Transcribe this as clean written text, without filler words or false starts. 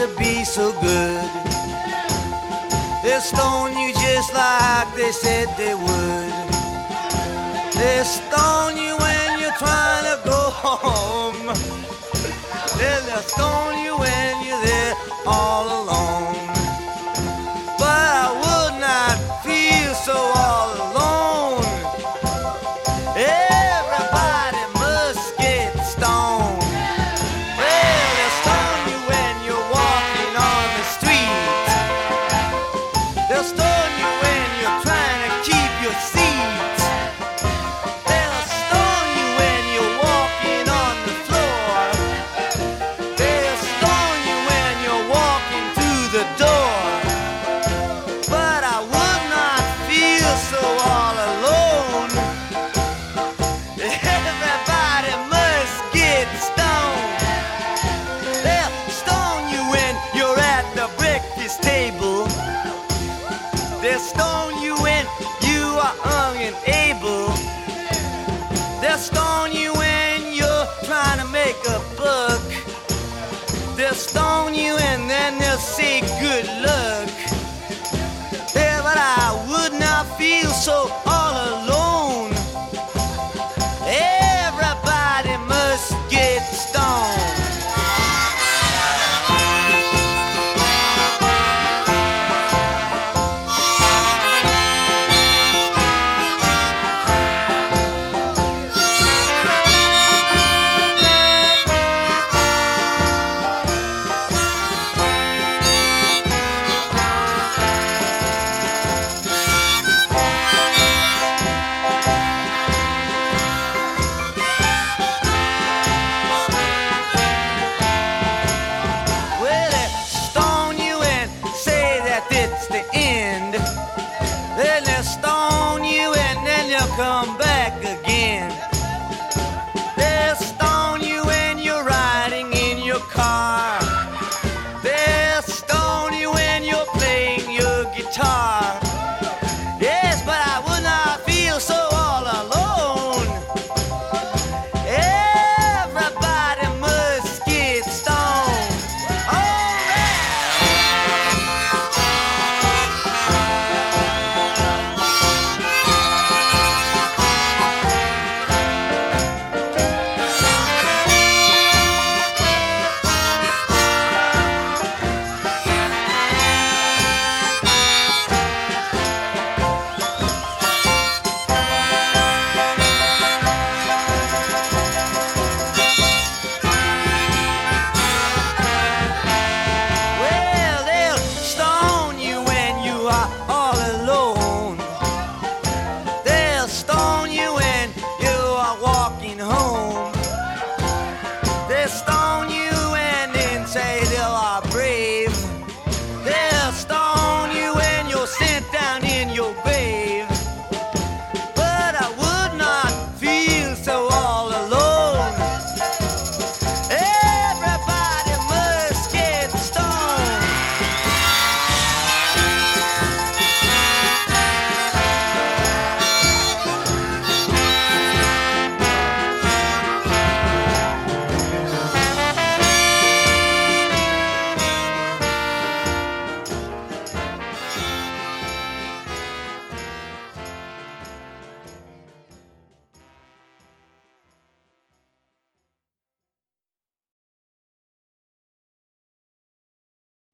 to be so good. They'll stone you just like they said they would. They'll stone you when you're trying to go home. They'll stone you when you're there all alone. But I would not feel so all alone. Everybody must get stoned. Well, they'll stone you when you're walking on the street. They'll stone you when you're trying to keep your seat. They'll stone you when you're walking on the floor. They'll stone you when you're walking through the door. But I would not feel so all alone. Everybody must get stoned. They'll stone you when you're at the breakfast table. They'll stone you when you are young and able. They'll stone you when you're trying to make a buck. They'll stone you and then they'll say good luck. Yeah, but I would not feel so all alone. Everybody must get stoned. Well, they stone you and say that it's the end. Then they stone you and then you'll come back again.